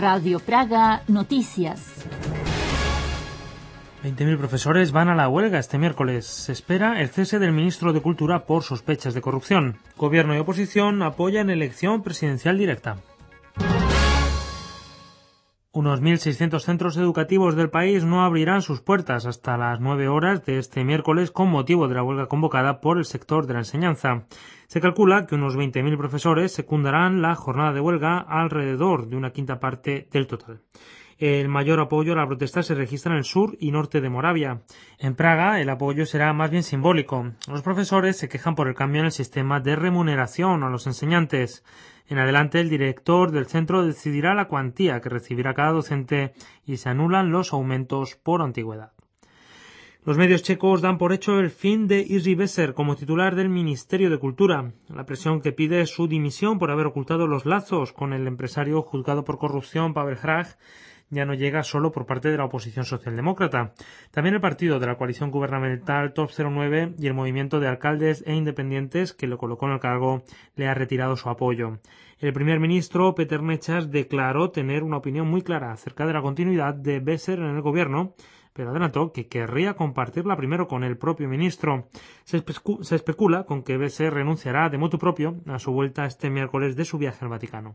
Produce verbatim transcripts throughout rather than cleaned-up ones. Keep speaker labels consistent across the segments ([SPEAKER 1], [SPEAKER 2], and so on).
[SPEAKER 1] Radio Praga Noticias.
[SPEAKER 2] veinte mil profesores van a la huelga este miércoles. Se espera el cese del ministro de Cultura por sospechas de corrupción. Gobierno y oposición apoyan elección presidencial directa. Unos mil seiscientos centros educativos del país no abrirán sus puertas hasta las nueve horas de este miércoles con motivo de la huelga convocada por el sector de la enseñanza. Se calcula que unos veinte mil profesores secundarán la jornada de huelga, alrededor de una quinta parte del total. El mayor apoyo a la protesta se registra en el sur y norte de Moravia. En Praga, el apoyo será más bien simbólico. Los profesores se quejan por el cambio en el sistema de remuneración a los enseñantes. En adelante, el director del centro decidirá la cuantía que recibirá cada docente y se anulan los aumentos por antigüedad. Los medios checos dan por hecho el fin de Jiří Veser como titular del Ministerio de Cultura. La presión que pide su dimisión por haber ocultado los lazos con el empresario juzgado por corrupción Pavel Hrách ya no llega solo por parte de la oposición socialdemócrata. También el partido de la coalición gubernamental Top cero nueve y el movimiento de alcaldes e independientes que lo colocó en el cargo le ha retirado su apoyo. El primer ministro Peter Nečas declaró tener una opinión muy clara acerca de la continuidad de Veser en el gobierno, pero adelantó que querría compartirla primero con el propio ministro. Se, espe- se especula con que Veser renunciará de motu propio a su vuelta este miércoles de su viaje al Vaticano.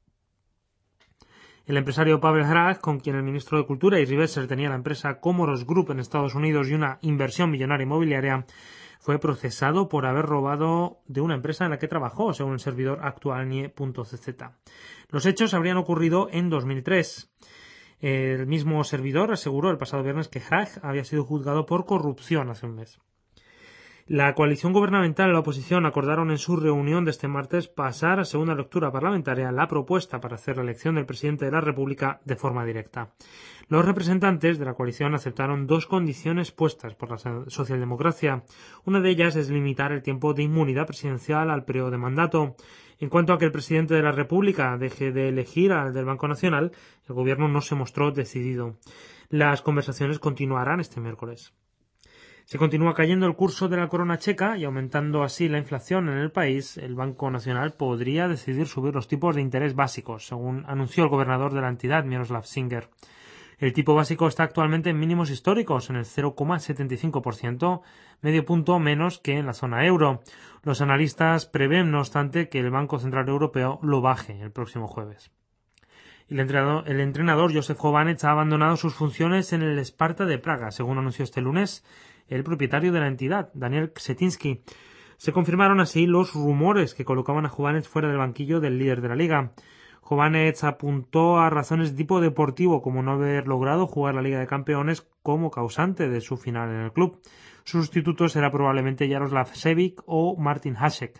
[SPEAKER 2] El empresario Pavel Hrách, con quien el ministro de Cultura Jiří Veser tenía la empresa Comoros Group en Estados Unidos y una inversión millonaria inmobiliaria, fue procesado por haber robado de una empresa en la que trabajó, según el servidor actualnie punto ce zeta. Los hechos habrían ocurrido en dos mil tres. El mismo servidor aseguró el pasado viernes que Hrách había sido juzgado por corrupción hace un mes. La coalición gubernamental y la oposición acordaron en su reunión de este martes pasar a segunda lectura parlamentaria la propuesta para hacer la elección del presidente de la República de forma directa. Los representantes de la coalición aceptaron dos condiciones puestas por la socialdemocracia. Una de ellas es limitar el tiempo de inmunidad presidencial al periodo de mandato. En cuanto a que el presidente de la República deje de elegir al del Banco Nacional, el gobierno no se mostró decidido. Las conversaciones continuarán este miércoles. Se continúa cayendo el curso de la corona checa y aumentando así la inflación en el país. El Banco Nacional podría decidir subir los tipos de interés básicos, según anunció el gobernador de la entidad, Miroslav Singer. El tipo básico está actualmente en mínimos históricos, en el cero coma setenta y cinco por ciento, medio punto menos que en la zona euro. Los analistas prevén, no obstante, que el Banco Central Europeo lo baje el próximo jueves. El entrenador, el entrenador Josef Chovanec ha abandonado sus funciones en el Sparta de Praga, según anunció este lunes el propietario de la entidad, Daniel Křetínský. Se confirmaron así los rumores que colocaban a Chovanec fuera del banquillo del líder de la liga. Chovanec apuntó a razones de tipo deportivo, como no haber logrado jugar la Liga de Campeones, como causante de su final en el club. Su sustituto será probablemente Jaroslav Šević o Martin Hašek.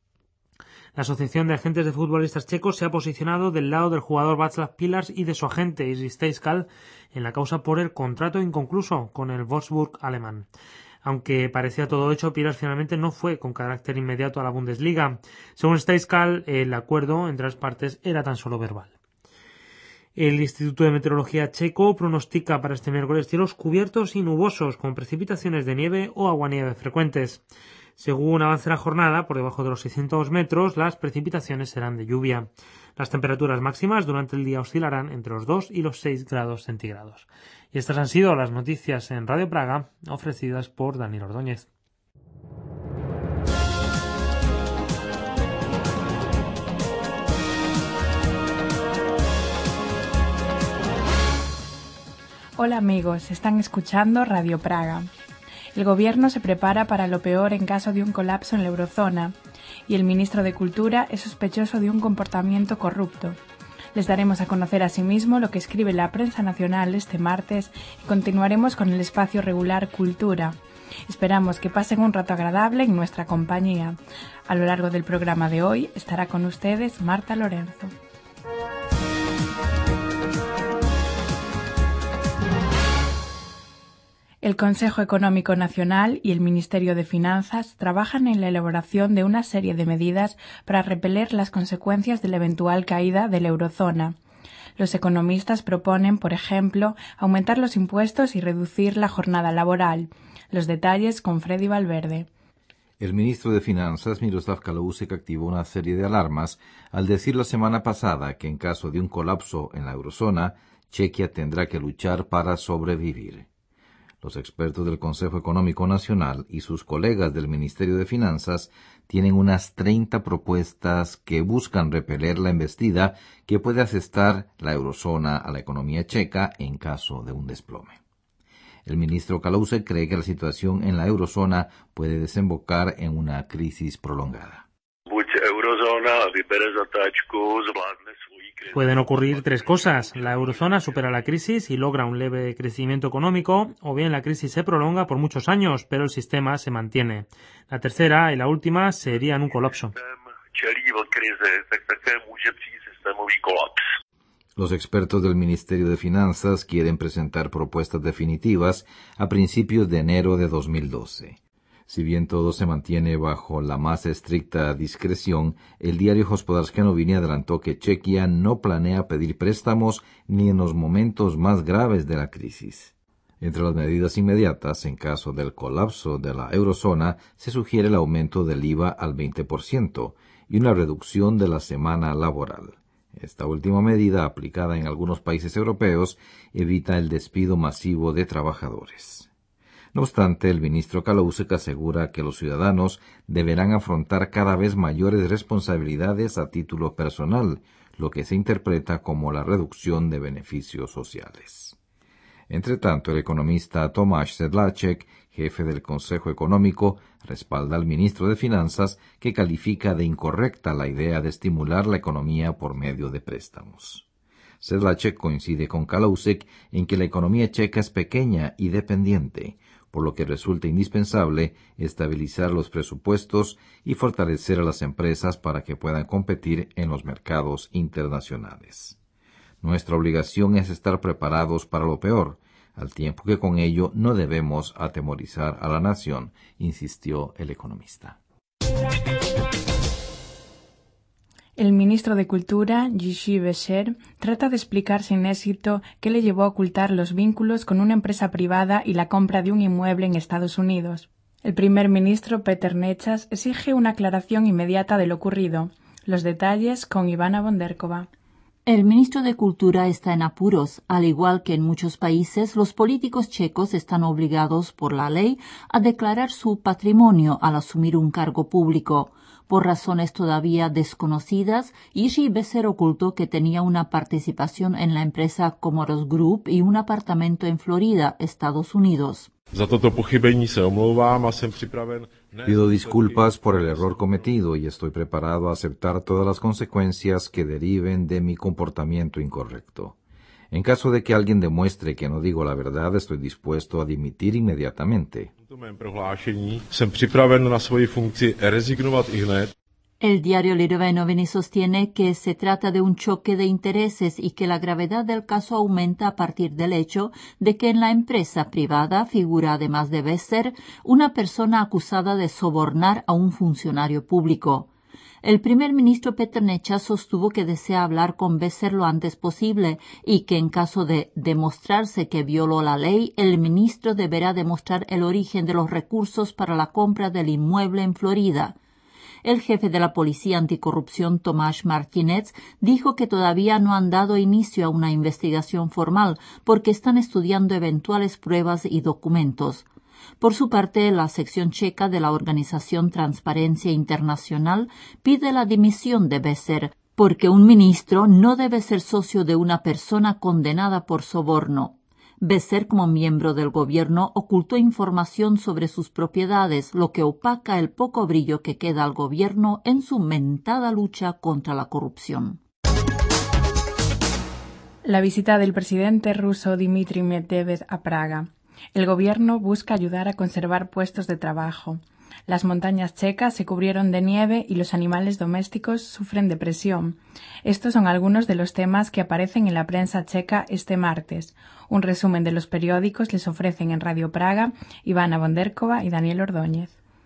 [SPEAKER 2] La Asociación de Agentes de Futbolistas Checos se ha posicionado del lado del jugador Václav Pilars y de su agente Jiří Stejskal en la causa por el contrato inconcluso con el Wolfsburg alemán. Aunque parecía todo hecho, Pilars finalmente no fue con carácter inmediato a la Bundesliga. Según Stejskal, el acuerdo entre las partes era tan solo verbal. El Instituto de Meteorología checo pronostica para este miércoles cielos cubiertos y nubosos con precipitaciones de nieve o aguanieve frecuentes. Según avance la jornada, por debajo de los seiscientos metros, las precipitaciones serán de lluvia. Las temperaturas máximas durante el día oscilarán entre los dos y los seis grados centígrados. Y estas han sido las noticias en Radio Praga, ofrecidas por Daniel Ordóñez.
[SPEAKER 3] Hola amigos, están escuchando Radio Praga. El gobierno se prepara para lo peor en caso de un colapso en la eurozona y el ministro de Cultura es sospechoso de un comportamiento corrupto. Les daremos a conocer asimismo lo que escribe la prensa nacional este martes y continuaremos con el espacio regular Cultura. Esperamos que pasen un rato agradable en nuestra compañía. A lo largo del programa de hoy estará con ustedes Marta Lorenzo. El Consejo Económico Nacional y el Ministerio de Finanzas trabajan en la elaboración de una serie de medidas para repeler las consecuencias de la eventual caída de la eurozona. Los economistas proponen, por ejemplo, aumentar los impuestos y reducir la jornada laboral. Los detalles con Freddy Valverde.
[SPEAKER 4] El ministro de Finanzas, Miroslav Kalousek, activó una serie de alarmas al decir la semana pasada que en caso de un colapso en la eurozona, Chequia tendrá que luchar para sobrevivir. Los expertos del Consejo Económico Nacional y sus colegas del Ministerio de Finanzas tienen unas treinta propuestas que buscan repeler la embestida que puede asestar la eurozona a la economía checa en caso de un desplome. El ministro Kalousek cree que la situación en la eurozona puede desembocar en una crisis prolongada.
[SPEAKER 2] Pueden ocurrir tres cosas. La eurozona supera la crisis y logra un leve crecimiento económico, o bien la crisis se prolonga por muchos años, pero el sistema se mantiene. La tercera y la última serían un colapso.
[SPEAKER 4] Los expertos del Ministerio de Finanzas quieren presentar propuestas definitivas a principios de enero de dos mil doce. Si bien todo se mantiene bajo la más estricta discreción, el diario Hospodářské noviny adelantó que Chequia no planea pedir préstamos ni en los momentos más graves de la crisis. Entre las medidas inmediatas, en caso del colapso de la eurozona, se sugiere el aumento del I V A al veinte por ciento y una reducción de la semana laboral. Esta última medida, aplicada en algunos países europeos, evita el despido masivo de trabajadores. No obstante, el ministro Kalousek asegura que los ciudadanos deberán afrontar cada vez mayores responsabilidades a título personal, lo que se interpreta como la reducción de beneficios sociales. Entre tanto, el economista Tomáš Sedláček, jefe del Consejo Económico, respalda al ministro de Finanzas, que califica de incorrecta la idea de estimular la economía por medio de préstamos. Sedláček coincide con Kalousek en que la economía checa es pequeña y dependiente, por lo que resulta indispensable estabilizar los presupuestos y fortalecer a las empresas para que puedan competir en los mercados internacionales. Nuestra obligación es estar preparados para lo peor, al tiempo que con ello no debemos atemorizar a la nación, insistió el economista.
[SPEAKER 3] El ministro de Cultura, Jiří Veser, trata de explicar sin éxito qué le llevó a ocultar los vínculos con una empresa privada y la compra de un inmueble en Estados Unidos. El primer ministro, Petr Nečas, exige una aclaración inmediata de lo ocurrido. Los detalles con Ivana Bonderkova.
[SPEAKER 1] El ministro de Cultura está en apuros. Al igual que en muchos países, los políticos checos están obligados por la ley a declarar su patrimonio al asumir un cargo público. Por razones todavía desconocidas, Jiří Veser ocultó que tenía una participación en la empresa Comoros Group y un apartamento en Florida, Estados Unidos.
[SPEAKER 5] Za toto pochybení se omlouvám a jsem připraven.
[SPEAKER 4] Pido disculpas por el error cometido y estoy preparado a aceptar todas las consecuencias que deriven de mi comportamiento incorrecto. En caso de que alguien demuestre que no digo la verdad, estoy dispuesto a dimitir inmediatamente.
[SPEAKER 5] V mém prohlášení jsem připraven na svoji funkci rezignovat ihned.
[SPEAKER 1] El diario Lidové noviny sostiene que se trata de un choque de intereses y que la gravedad del caso aumenta a partir del hecho de que en la empresa privada figura, además de Veser, una persona acusada de sobornar a un funcionario público. El primer ministro Petr Nečas sostuvo que desea hablar con Veser lo antes posible y que en caso de demostrarse que violó la ley, el ministro deberá demostrar el origen de los recursos para la compra del inmueble en Florida. El jefe de la Policía Anticorrupción, Tomáš Martínez, dijo que todavía no han dado inicio a una investigación formal porque están estudiando eventuales pruebas y documentos. Por su parte, la sección checa de la organización Transparencia Internacional pide la dimisión de Veser, porque un ministro no debe ser socio de una persona condenada por soborno. Veser, como miembro del gobierno, ocultó información sobre sus propiedades, lo que opaca el poco brillo que queda al gobierno en su mentada lucha contra la corrupción.
[SPEAKER 3] La visita del presidente ruso Dmitry Medvedev a Praga. El gobierno busca ayudar a conservar puestos de trabajo. Las montañas checas se cubrieron de nieve y los animales domésticos sufren de presión. Estos son algunos de los temas que aparecen en la prensa checa este martes. Un resumen de los periódicos les ofrecen en Radio Praga Ivana Bonderkova y Daniel Ordóñez.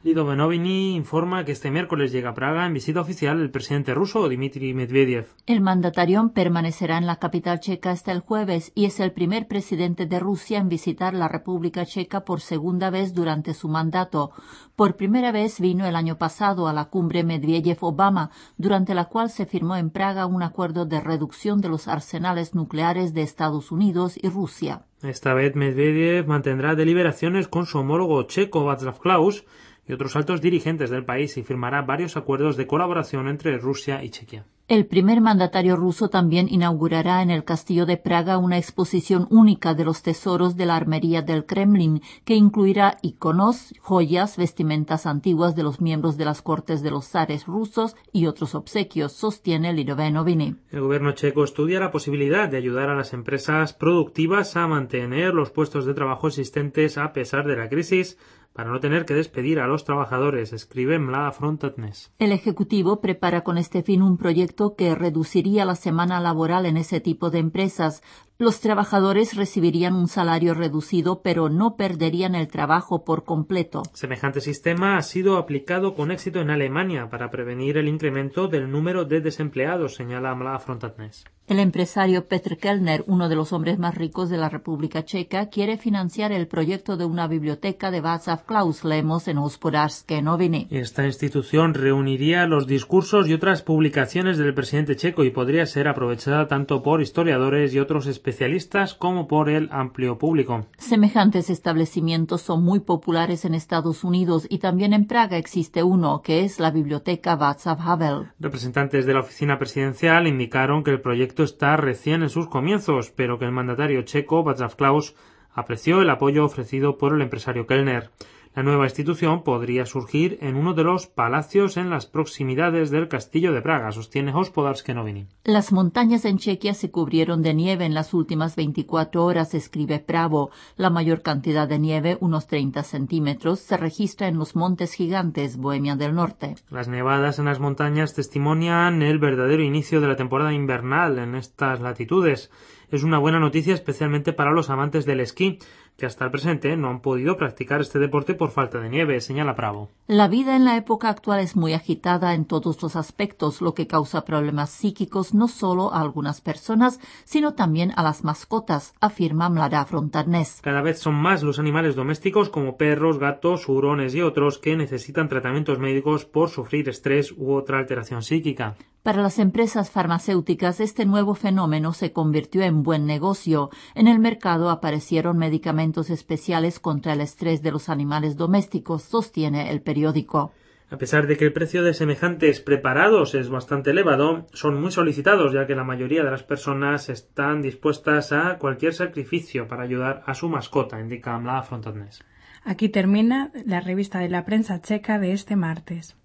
[SPEAKER 2] Lido Benovini informa que este miércoles llega a Praga en visita oficial el presidente ruso Dmitry Medvedev.
[SPEAKER 1] El mandatario permanecerá en la capital checa hasta el jueves y es el primer presidente de Rusia en visitar la República Checa por segunda vez durante su mandato. Por primera vez vino el año pasado a la cumbre Medvedev-Obama, durante la cual se firmó en Praga un acuerdo de reducción de los arsenales nucleares de Estados Unidos y Rusia.
[SPEAKER 2] Esta vez Medvedev mantendrá deliberaciones con su homólogo checo Václav Klaus y otros altos dirigentes del país y firmará varios acuerdos de colaboración entre Rusia y Chequia.
[SPEAKER 1] El primer mandatario ruso también inaugurará en el Castillo de Praga una exposición única de los tesoros de la armería del Kremlin, que incluirá iconos, joyas, vestimentas antiguas de los miembros de las cortes de los zares rusos y otros obsequios, sostiene Lido Benovini.
[SPEAKER 2] El gobierno checo estudia la posibilidad de ayudar a las empresas productivas a mantener los puestos de trabajo existentes a pesar de la crisis, para no tener que despedir a los trabajadores, escribe Mlada Frontatnes.
[SPEAKER 1] El Ejecutivo prepara con este fin un proyecto que reduciría la semana laboral en ese tipo de empresas. Los trabajadores recibirían un salario reducido, pero no perderían el trabajo por completo.
[SPEAKER 2] Semejante sistema ha sido aplicado con éxito en Alemania para prevenir el incremento del número de desempleados, señala Mlada Frontatnes.
[SPEAKER 1] El empresario Petr Kellner, uno de los hombres más ricos de la República Checa, quiere financiar el proyecto de una biblioteca de Václav Klaus, leemos en Hospodářské noviny.
[SPEAKER 2] Esta institución reuniría los discursos y otras publicaciones del presidente checo y podría ser aprovechada tanto por historiadores y otros especialistas como por el amplio público.
[SPEAKER 1] Semejantes establecimientos son muy populares en Estados Unidos y también en Praga existe uno, que es la Biblioteca Václav Havel.
[SPEAKER 2] Representantes de la oficina presidencial indicaron que el proyecto está recién en sus comienzos, pero que el mandatario checo Václav Klaus apreció el apoyo ofrecido por el empresario Kellner. La nueva institución podría surgir en uno de los palacios en las proximidades del Castillo de Praga, sostiene Hospodářské noviny.
[SPEAKER 1] Las montañas en Chequia se cubrieron de nieve en las últimas veinticuatro horas, escribe Pravo. La mayor cantidad de nieve, unos treinta centímetros, se registra en los Montes Gigantes, Bohemia del Norte.
[SPEAKER 2] Las nevadas en las montañas testimonian el verdadero inicio de la temporada invernal en estas latitudes. Es una buena noticia especialmente para los amantes del esquí, que hasta el presente no han podido practicar este deporte por falta de nieve, señala Pravo.
[SPEAKER 1] La vida en la época actual es muy agitada en todos los aspectos, lo que causa problemas psíquicos no solo a algunas personas, sino también a las mascotas, afirma Mlada Frontatnes.
[SPEAKER 2] Cada vez son más los animales domésticos como perros, gatos, hurones y otros que necesitan tratamientos médicos por sufrir estrés u otra alteración psíquica.
[SPEAKER 1] Para las empresas farmacéuticas, este nuevo fenómeno se convirtió en buen negocio. En el mercado aparecieron medicamentos especiales contra el estrés de los animales domésticos, sostiene el periódico.
[SPEAKER 2] A pesar de que el precio de semejantes preparados es bastante elevado, son muy solicitados, ya que la mayoría de las personas están dispuestas a cualquier sacrificio para ayudar a su mascota, indica Mlada Frontatnes.
[SPEAKER 3] Aquí termina la revista de la prensa checa de este martes.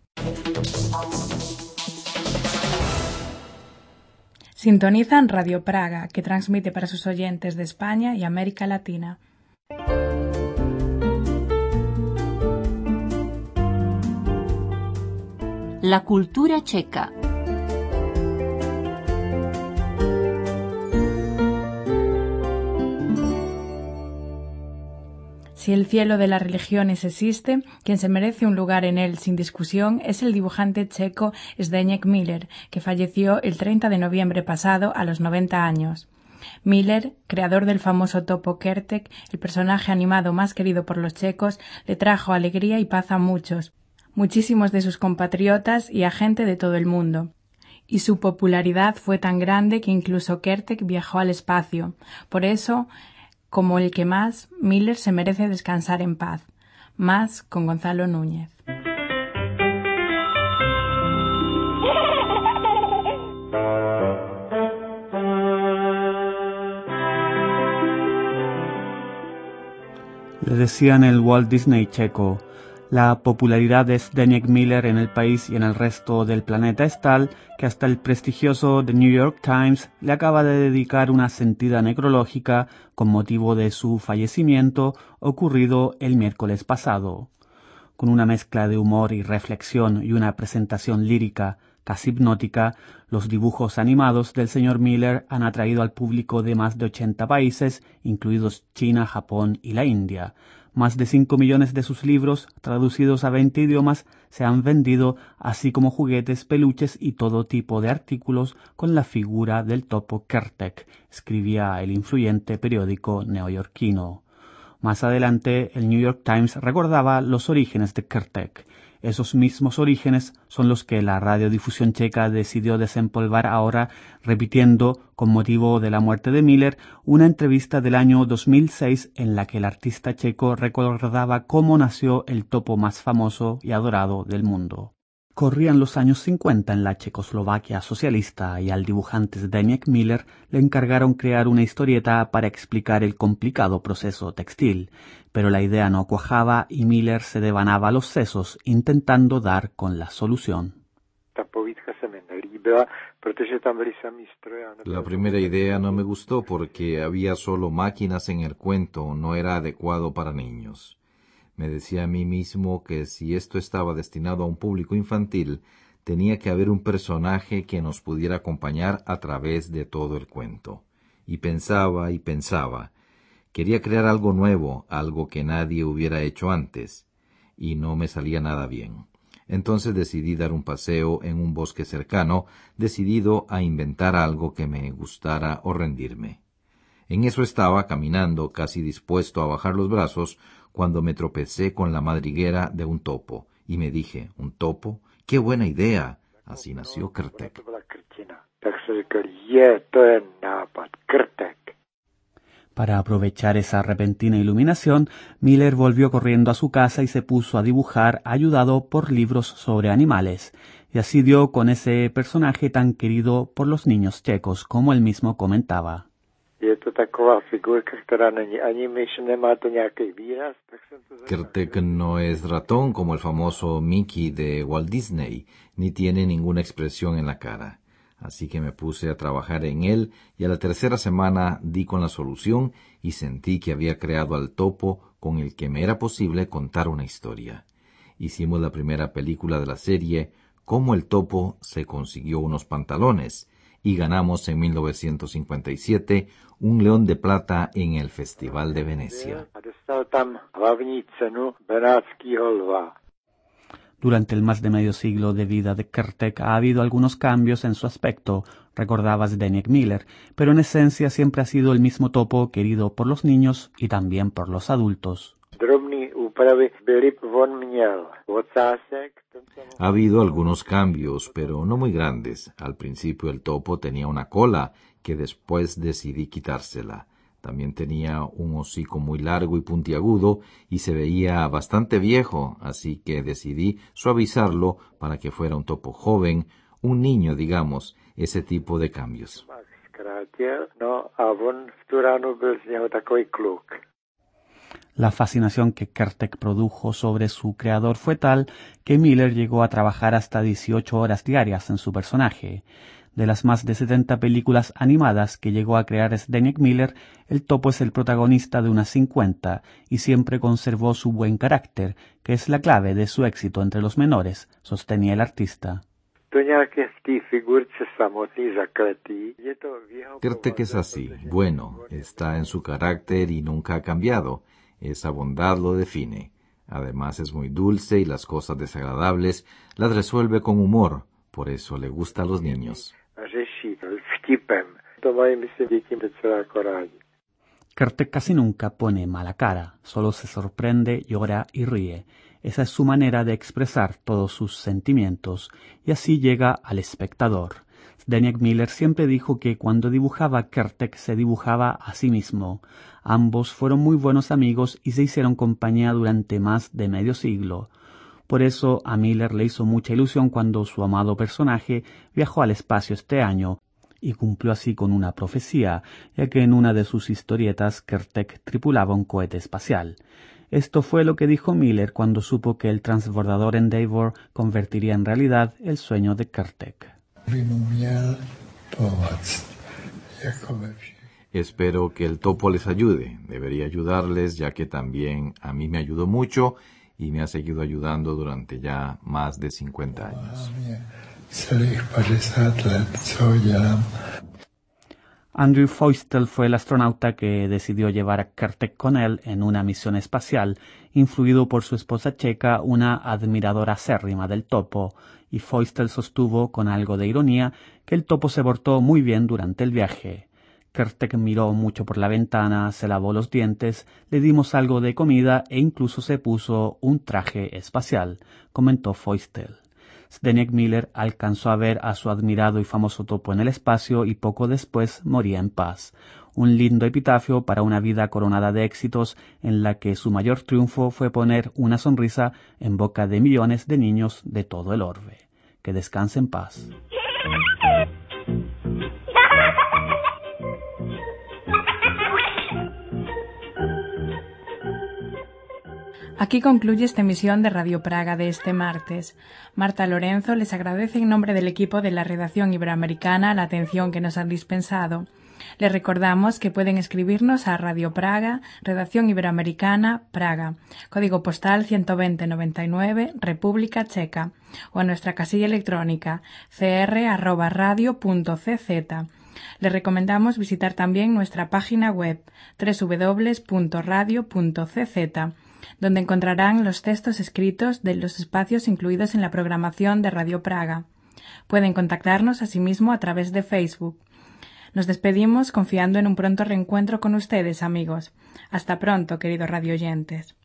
[SPEAKER 3] Sintonizan Radio Praga, que transmite para sus oyentes de España y América Latina.
[SPEAKER 1] La cultura checa.
[SPEAKER 3] Si el cielo de las religiones existe, quien se merece un lugar en él sin discusión es el dibujante checo Zdeněk Miller, que falleció el treinta de noviembre pasado a los noventa años. Miller, creador del famoso topo Kertek, el personaje animado más querido por los checos, le trajo alegría y paz a muchos, muchísimos de sus compatriotas y a gente de todo el mundo. Y su popularidad fue tan grande que incluso Kertek viajó al espacio. Por eso, como el que más, Miller se merece descansar en paz. Más con Gonzalo Núñez.
[SPEAKER 6] Le decían el Walt Disney checo. La popularidad de Zdeněk Miller en el país y en el resto del planeta es tal que hasta el prestigioso The New York Times le acaba de dedicar una sentida necrológica con motivo de su fallecimiento ocurrido el miércoles pasado. Con una mezcla de humor y reflexión y una presentación lírica casi hipnótica, los dibujos animados del señor Miller han atraído al público de más de ochenta países, incluidos China, Japón y la India. Más de cinco millones de sus libros, traducidos a veinte idiomas, se han vendido, así como juguetes, peluches y todo tipo de artículos con la figura del topo Kertek, escribía el influyente periódico neoyorquino. Más adelante, el New York Times recordaba los orígenes de Kertek. Esos mismos orígenes son los que la radiodifusión checa decidió desempolvar ahora, repitiendo, con motivo de la muerte de Miller, una entrevista del año dos mil seis en la que el artista checo recordaba cómo nació el topo más famoso y adorado del mundo. Corrían los años cincuenta en la Checoslovaquia socialista y al dibujante Zdeněk Miller le encargaron crear una historieta para explicar el complicado proceso textil, pero la idea no cuajaba y Miller se devanaba los sesos intentando dar con la solución.
[SPEAKER 4] La primera idea no me gustó porque había solo máquinas en el cuento, no era adecuado para niños. Me decía a mí mismo que si esto estaba destinado a un público infantil, tenía que haber un personaje que nos pudiera acompañar a través de todo el cuento. Y pensaba y pensaba. Quería crear algo nuevo, algo que nadie hubiera hecho antes, y no me salía nada bien. Entonces decidí dar un paseo en un bosque cercano, decidido a inventar algo que me gustara o rendirme. En eso estaba caminando, casi dispuesto a bajar los brazos, cuando me tropecé con la madriguera de un topo, y me dije, ¿un topo? ¡Qué buena idea! Así nació Kertek.
[SPEAKER 6] Para aprovechar esa repentina iluminación, Miller volvió corriendo a su casa y se puso a dibujar, ayudado por libros sobre animales, y así dio con ese personaje tan querido por los niños checos, como él mismo comentaba.
[SPEAKER 4] Kertek no es ratón como el famoso Mickey de Walt Disney, ni tiene ninguna expresión en la cara. Así que me puse a trabajar en él y a la tercera semana di con la solución y sentí que había creado al topo con el que me era posible contar una historia. Hicimos la primera película de la serie, Cómo el topo se consiguió unos pantalones, y ganamos en mil novecientos cincuenta y siete un León de Plata en el Festival de Venecia.
[SPEAKER 6] Durante el más de medio siglo de vida de Kertek ha habido algunos cambios en su aspecto, recordaba Zdeněk Miller, pero en esencia siempre ha sido el mismo topo querido por los niños y también por los adultos.
[SPEAKER 4] Ha habido algunos cambios, pero no muy grandes. Al principio el topo tenía una cola, que después decidí quitársela. También tenía un hocico muy largo y puntiagudo y se veía bastante viejo, así que decidí suavizarlo para que fuera un topo joven, un niño, digamos, ese tipo de cambios.
[SPEAKER 6] La fascinación que Kertek produjo sobre su creador fue tal que Miller llegó a trabajar hasta dieciocho horas diarias en su personaje. De las más de setenta películas animadas que llegó a crear Zdeněk Miller, el topo es el protagonista de unas cincuenta y siempre conservó su buen carácter, que es la clave de su éxito entre los menores, sostenía el artista.
[SPEAKER 4] Kertek es así, bueno, está en su carácter y nunca ha cambiado. Esa bondad lo define. Además es muy dulce y las cosas desagradables las resuelve con humor, por eso le gusta a los niños.
[SPEAKER 6] Kertek casi nunca pone mala cara, solo se sorprende, llora y ríe. Esa es su manera de expresar todos sus sentimientos, y así llega al espectador. Zdeněk Miller siempre dijo que cuando dibujaba Kertek se dibujaba a sí mismo. Ambos fueron muy buenos amigos y se hicieron compañía durante más de medio siglo. Por eso a Miller le hizo mucha ilusión cuando su amado personaje viajó al espacio este año, y cumplió así con una profecía, ya que en una de sus historietas Kertek tripulaba un cohete espacial. Esto fue lo que dijo Miller cuando supo que el transbordador Endeavour convertiría en realidad el sueño de Kertek.
[SPEAKER 4] Espero que el topo les ayude. Debería ayudarles, ya que también a mí me ayudó mucho y me ha seguido ayudando durante ya más de cincuenta años.
[SPEAKER 6] Andrew Feustel fue el astronauta que decidió llevar a Kertész con él en una misión espacial, influido por su esposa checa, una admiradora acérrima del topo, y Feustel sostuvo con algo de ironía que el topo se portó muy bien durante el viaje. Kertész miró mucho por la ventana, se lavó los dientes, le dimos algo de comida e incluso se puso un traje espacial, comentó Feustel. Zdeněk Miller alcanzó a ver a su admirado y famoso topo en el espacio y poco después moría en paz. Un lindo epitafio para una vida coronada de éxitos en la que su mayor triunfo fue poner una sonrisa en boca de millones de niños de todo el orbe. Que descanse en paz.
[SPEAKER 3] Aquí concluye esta emisión de Radio Praga de este martes. Marta Lorenzo les agradece en nombre del equipo de la redacción iberoamericana la atención que nos han dispensado. Les recordamos que pueden escribirnos a Radio Praga, Redacción Iberoamericana, Praga, código postal ciento veinte noventa y nueve, República Checa, o a nuestra casilla electrónica c r arroba radio punto c z. Les recomendamos visitar también nuestra página web doble u doble u doble u punto radio punto c z, donde encontrarán los textos escritos de los espacios incluidos en la programación de Radio Praga. Pueden contactarnos asimismo a través de Facebook. Nos despedimos confiando en un pronto reencuentro con ustedes, amigos. Hasta pronto, queridos radioyentes.